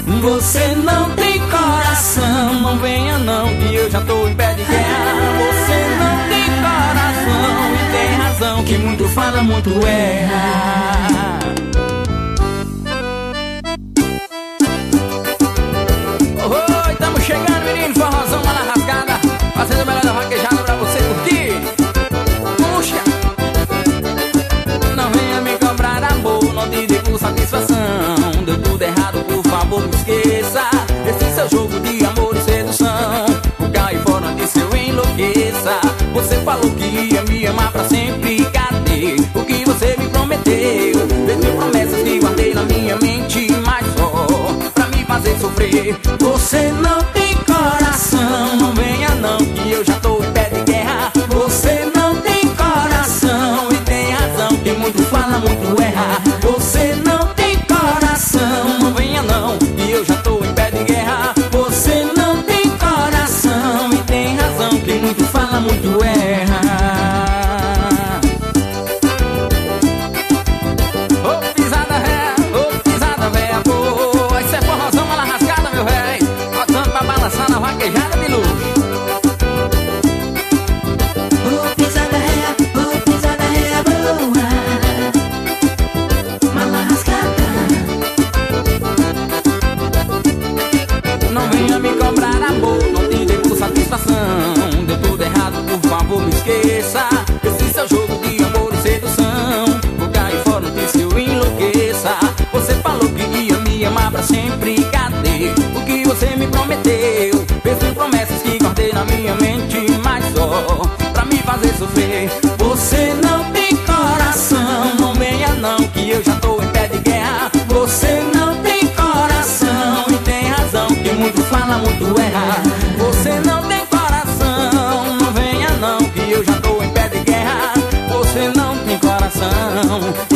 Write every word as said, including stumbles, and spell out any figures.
Você não tem coração, não venha não, que eu já tô em pé de guerra. Você não tem coração e tem razão, que muito fala, muito erra. Oi, tamo chegando, menino, forrozão lá na rasgada, fazendo o melhor da vaquejada pra você curtir. Puxa! Não venha me cobrar amor, não te devo satisfação. Deu tudo errado, por favor me esqueça. Esse seu jogo de amor e sedução, o cai fora antes que eu enlouqueça. Você falou que ia me amar pra sempre, cadê o que você me prometeu? Deu promessas que guardei na minha mente, mas só pra me fazer sofrer. Você não tem coração, não venha não, que eu já tô em pé de guerra. Você não tem coração e tem razão, que muito fala, muito erra. Você não tem coração, não venha não, que eu já tô em pé de guerra. Você não tem coração e tem razão, que muito fala, muito erra. Ô pisada ré, ô pisada véia, pô, esse é forrozão lá na rasgada, meu véi, botando pra balançar na vaquejada de luxo. Ô pisada ré, ô pisada ré, boa, mala rasgada. Não venha me cobrar amor, não te devo satisfação. Deu tudo errado, por favor me esqueça. Esse seu jogo de amor e sedução, vou cair fora antes que eu enlouqueça. Você falou que ia me amar pra sempre, cadê o que você me prometeu? Fez mil promessas que guardei na minha mente, mas só pra me fazer sofrer. Você não tem coração, não venha não, que eu já tô em pé de guerra. Você não tem coração e tem razão, que muito fala, muito erra. Você não tem coração, não venha não, que eu já tô em pé de guerra. Você não tem coração